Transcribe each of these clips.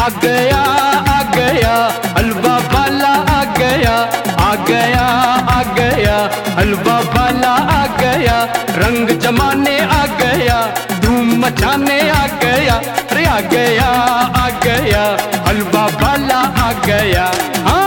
गया आ गया हलवा वाला आ गया आ गया आ गया हलवा वाला आ गया रंग जमाने आ गया धूम मचाने आ गया अरे आ गया हलवा वाला आ गया। हाँ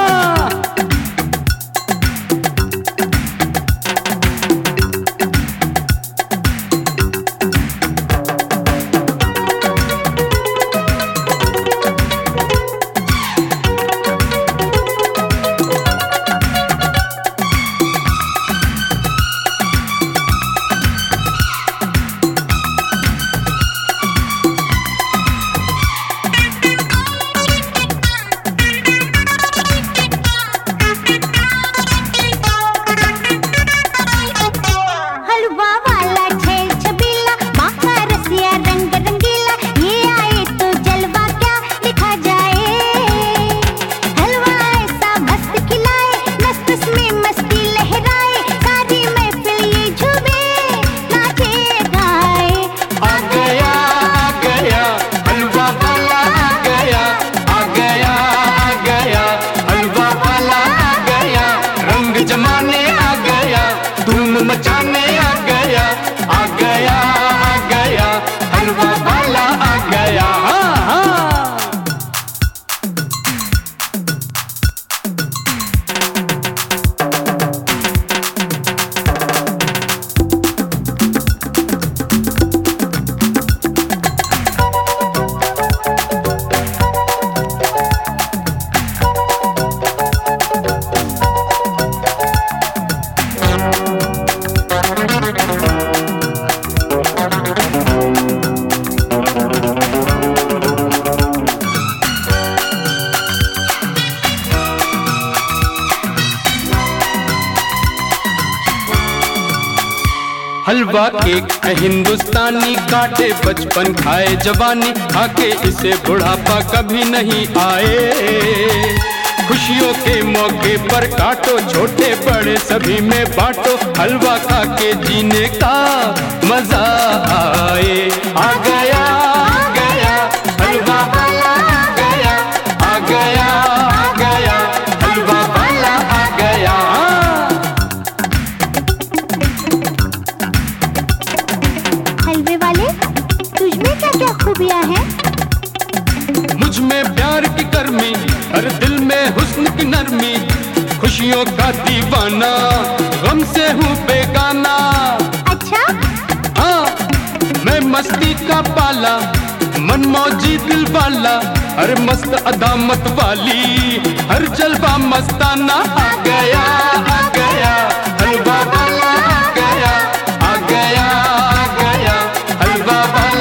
जमाने आ गया धूम मचाने आ गया हलवा वाला आ गया। हाँ हाँ हलवा केक है हिंदुस्तानी काटे बचपन खाए जवानी खाके इसे बुढ़ापा कभी नहीं आए। खुशियों के मौके पर काटो छोटे बड़े सभी में बांटो हलवा खा के जीने का मजा आए। आ गया हलवा वाला आ गया हलवा वाला आ गया। हलवे वाले तुझमें क्या क्या खूबियां हैं? मुझ में प्यार की गर्मी हर दिल में हुस्न की नरमी खुशियों का दीवाना गम से हूँ बेगाना। अच्छा हाँ मैं मस्ती का पाला मन मौजी दिल वाला हर मस्त अदामत वाली हर जलवा मस्ताना। आ गया हलवा वाला आ गया हलवा वाला